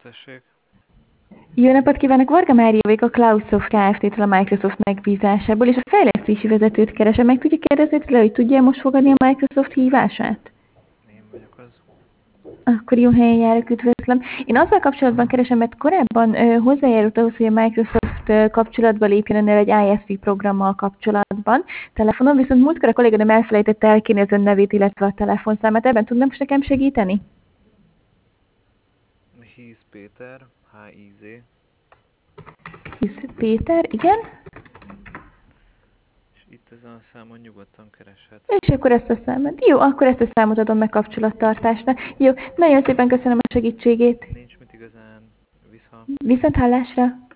tessék. Jó napot kívánok, Varga Mária vagyok a Cloudsoft Kft-től a Microsoft megbízásából, és a fejlesztési vezetőt keresem. Meg tudja kérdezni tőle, hogy tudja most fogadni a Microsoft hívását? Én vagyok az. Akkor jó helyen járok, üdvözlöm. Én azzal kapcsolatban keresem, mert korábban hozzájárult ahhoz, hogy a Microsoft kapcsolatba lépjen önnel egy ISV programmal kapcsolatban. Telefonon viszont múltkor a kolléganőm elfelejtette elkérni az ön nevét, illetve a telefonszámát. Ebben tudnak most nekem segíteni? Hisz Péter, H-I-Z. Hisz Péter, igen? És itt ezen a számon nyugodtan kereshet. És akkor ezt a számot. Jó, akkor ezt a számot adom meg kapcsolattartásra. Jó, nagyon szépen köszönöm a segítségét. Nincs mit igazán. Vissza. Viszont hallásra!